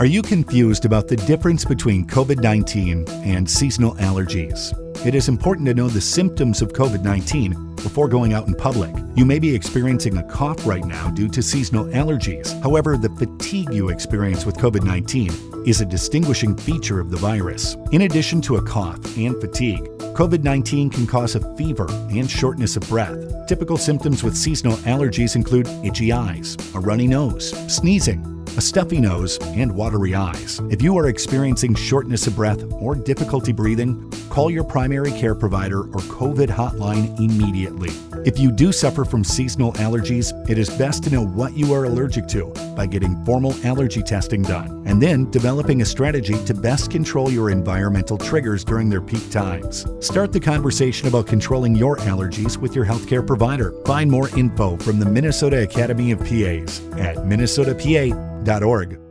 Are you confused about the difference between COVID-19 and seasonal allergies? It is important to know the symptoms of COVID-19 before going out in public. You may be experiencing a cough right now due to seasonal allergies. However, the fatigue you experience with COVID-19 is a distinguishing feature of the virus. In addition to a cough and fatigue, COVID-19 can cause a fever and shortness of breath. Typical symptoms with seasonal allergies include itchy eyes, a runny nose, sneezing, a stuffy nose, and watery eyes. If you are experiencing shortness of breath or difficulty breathing, call your primary care provider or COVID hotline immediately. If you do suffer from seasonal allergies, it is best to know what you are allergic to by getting formal allergy testing done, and then developing a strategy to best control your environmental triggers during their peak times. Start the conversation about controlling your allergies with your healthcare provider. Find more info from the Minnesota Academy of PAs at minnesotapa.org.